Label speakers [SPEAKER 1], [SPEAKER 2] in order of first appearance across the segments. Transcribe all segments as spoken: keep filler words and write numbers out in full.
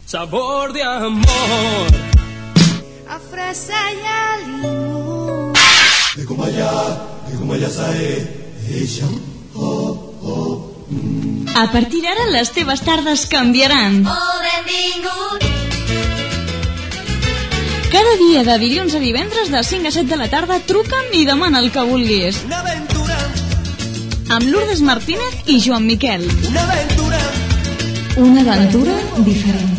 [SPEAKER 1] sabor de amor,
[SPEAKER 2] a fresa y a limón.
[SPEAKER 3] De Kumbaya, de Kumbaya sae, ella, oh, oh. Mm.
[SPEAKER 4] A partir d'ara les teves tardes canviaran.
[SPEAKER 2] Oh, benvingut.
[SPEAKER 4] Cada dia de dilluns a divendres de cinc a set de la tarda truca'm i demana el que vulguis.
[SPEAKER 1] Una aventura,
[SPEAKER 4] Amb Lourdes Martínez i Joan Miquel.
[SPEAKER 1] una aventura.
[SPEAKER 4] Una aventura diferent.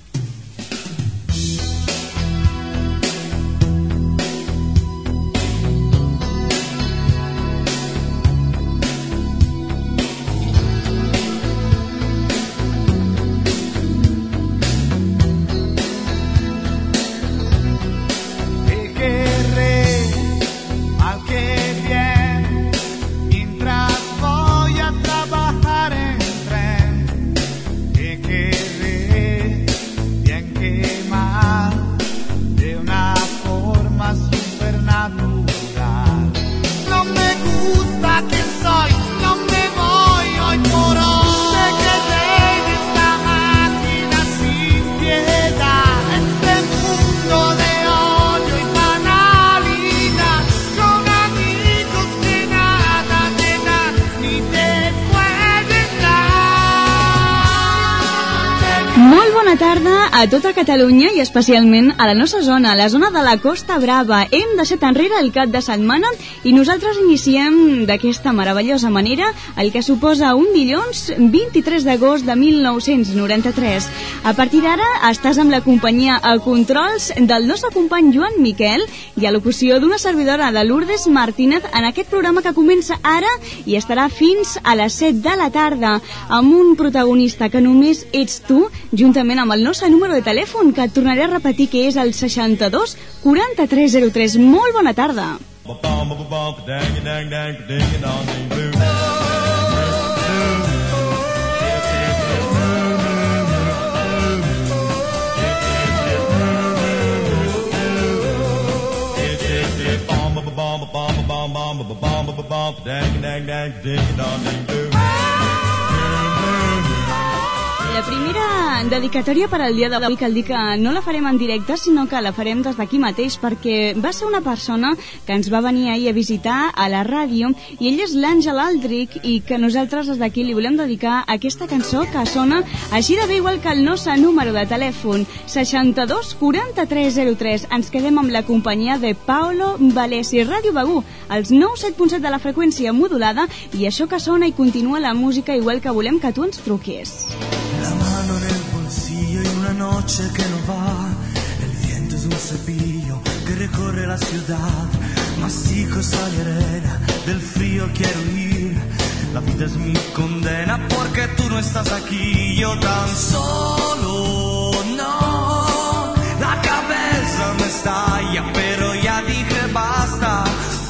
[SPEAKER 4] Bona tarda a tota Catalunya i especialment a la nostra zona, la zona de la Costa Brava. Hem deixat enrere el cap de setmana i nosaltres iniciem d'aquesta meravellosa manera el que suposa un dilluns vint-i-tres d'agost de mil nou-cents noranta-tres. A partir d'ara estàs amb la companyia a controls del nostre company Joan Miquel i a locució d'una servidora de Lourdes Martínez en aquest programa que comença ara i estarà fins a les set de la tarda amb un protagonista que només ets tu, juntament amb el nostre número de telèfon, que et tornaré a repetir, que és el seixanta-dos quaranta-tres zero tres. Molt bona tarda. La primera dedicatòria per al dia d'avui, cal dir que no la farem en directe, sinó que la farem des d'aquí mateix, perquè va ser una persona que ens va venir ahir a visitar a la ràdio, i ell és l'Àngel Aldrich, i que nosaltres des d'aquí li volem dedicar aquesta cançó que sona així de bé, igual que el nostre número de telèfon, seixanta-dos quaranta-tres zero tres. Ens quedem amb la companyia de Paolo Valesi, Ràdio Begú, als nou set punt set de la freqüència modulada, i això que sona i continua la música, igual que volem que tu ens truquis.
[SPEAKER 5] La mano en el bolsillo y una noche que no va. El viento es un cepillo que recorre la ciudad. Mastico sal y arena, del frío quiero huir. La vida es mi condena porque tú no estás aquí. Yo tan solo no. La cabeza me estalla, pero ya dije basta.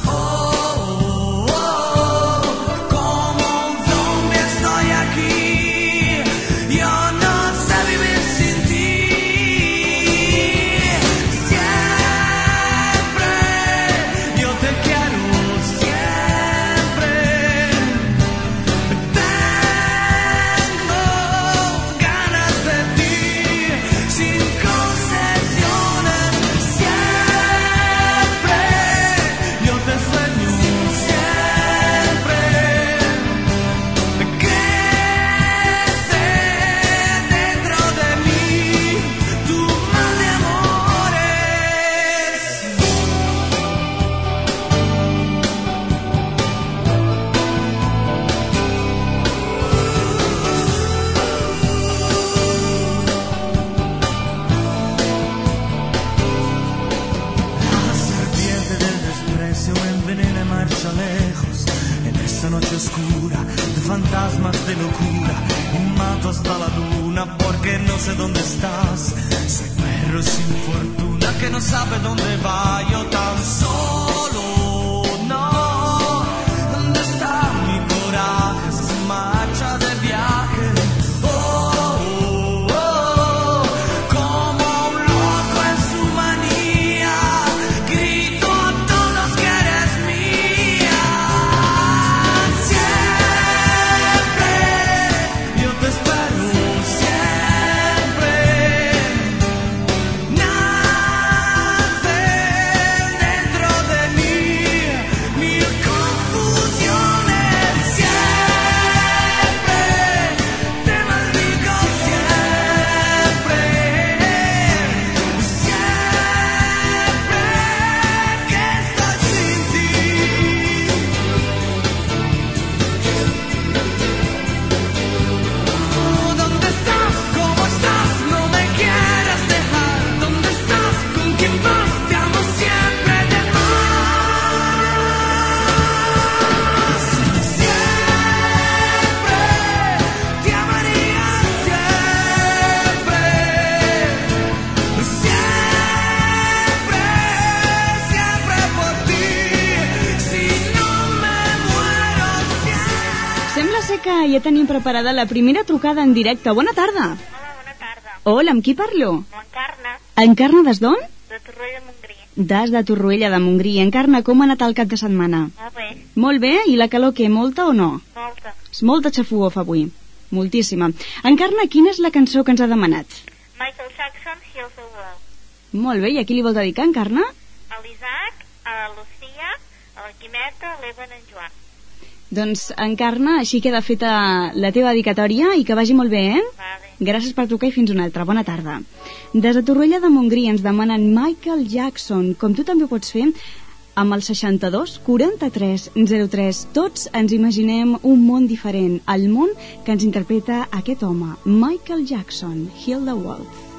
[SPEAKER 5] Fantasmas de locura y mato hasta la luna porque no sé dónde estás. Soy perro sin fortuna que no sabe dónde va. Yo tan solo no. ¿Dónde está mi coraje? Se marcha de viaje. Oh, oh, oh. Como un loco en su manía. Grito a todos que eres mía. Siempre yo te espero, siempre.
[SPEAKER 4] ja tenim preparada la primera trucada en directe. Bona tarda.
[SPEAKER 6] Hola, bona tarda.
[SPEAKER 4] Hola, amb qui parlo?
[SPEAKER 6] Encarna,
[SPEAKER 4] Encarna, des d'on?
[SPEAKER 6] de Torroella de Montgrí.
[SPEAKER 4] Des de Torroella de Montgrí. Encarna, com ha anat el cap de setmana?
[SPEAKER 6] Molt bé,
[SPEAKER 4] Molt bé, i la calor què, molta o no?
[SPEAKER 6] molta.
[SPEAKER 4] És molta xafogor fa avui, moltíssima. Encarna, quina és la cançó que ens ha demanat?
[SPEAKER 6] Michael Jackson, Heals the World.
[SPEAKER 4] Molt bé, i a qui li vol dedicar, Encarna?
[SPEAKER 6] A l'Isaac, a la Lucía, a la Quimeta, a l'Evan i en Joan.
[SPEAKER 4] Doncs, Encarna, així queda feta la teva dedicatòria i que vagi molt bé, eh?
[SPEAKER 6] Vale.
[SPEAKER 4] Gràcies per trucar i fins una altra. Bona tarda. Des de Torroella de Montgrí ens demanen Michael Jackson, com tu també ho pots fer, amb el seixanta-dos quaranta-tres zero tres. Tots ens imaginem un món diferent, el món que ens interpreta aquest home, Michael Jackson, Heal the World.